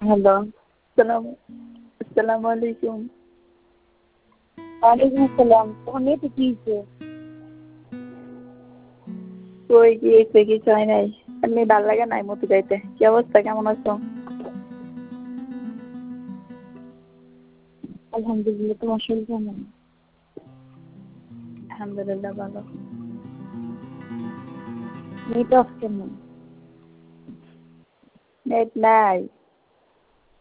Hello, আসসালামু আলাইকুম। ওয়ালাইকুম আসসালাম। তোমার মেয়েটা কি হয়েছে? কই গিয়েছে, কিছু হয় নাই। এমনি ভাল লাগে নাই মতো যাইতে। কি অবস্থা, কেমন আছো? আলহামদুলিল্লাহ, তোমার শরীর কেমন? আলহামদুলিল্লাহ ভালো। মেয়েটা অফ কেমন? নেট নাই।